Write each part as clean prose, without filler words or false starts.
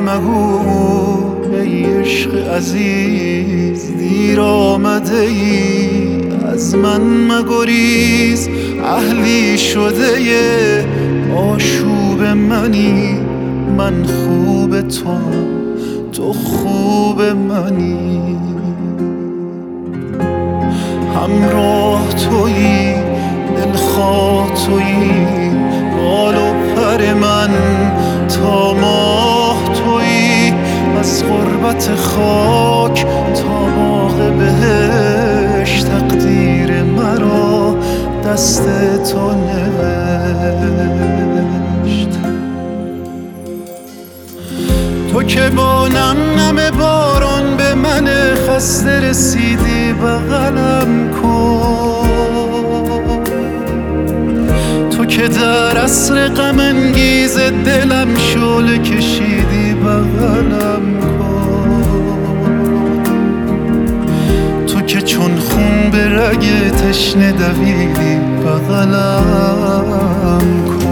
مگو ای عشق عزیز، دیر آمده ای از من مگریز. اهلی شده آشوب منی، من خوب تو خوب منی. همراه تویی، دلخواه تویی، بال و پر من تا ماه تویی. از غربت خاک تا باغ بهشت، تقدیر مرا دست تو نوشت. تو که با نم نم باران به من خسته رسیدی، بغلم کن. تو که در عصر غم انگیز دلم شعله کشیدی، بغلم کن. تو که چون خون به رگ تشنه دویدی، بغلم کن.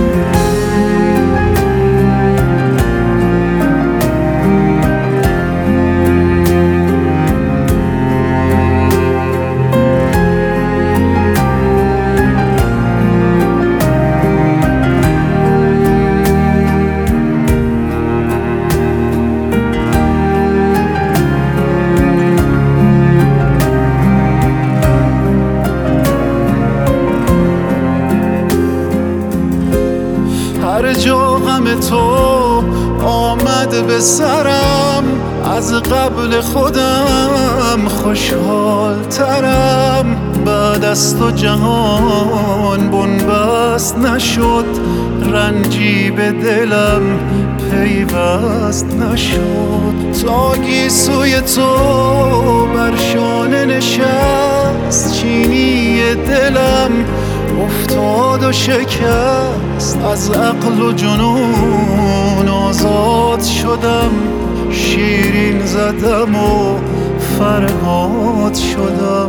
هر جا غم تو آمد به سرم، از قبل خودم خوشحال ترم. بعد از تو جهان بنبست نشد، رنجی به دلم پیوست نشد. تا گیسوی تو بر شانه نشست، چینی دلم افتاد و شکست. از عقل و جنون آزاد شدم، شیرین زدم و فرهاد شدم.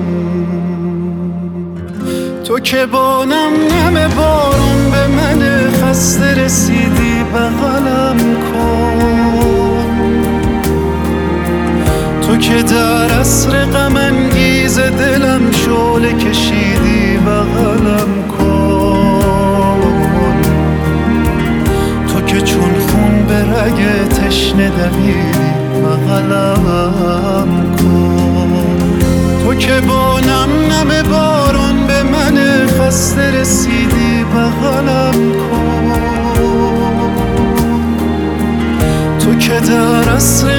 تو که با نم نم بارون به من خسته رسیدی، بغلم کن. تو که در عصر غم انگیز دلم شعله کشیدی، بغلم کن. تو که چون خون به رگ تشنه دویدی، بغلم کن. تو که با نم نم باران به من خسته رسیدی، بغلم کن. تو که در عصر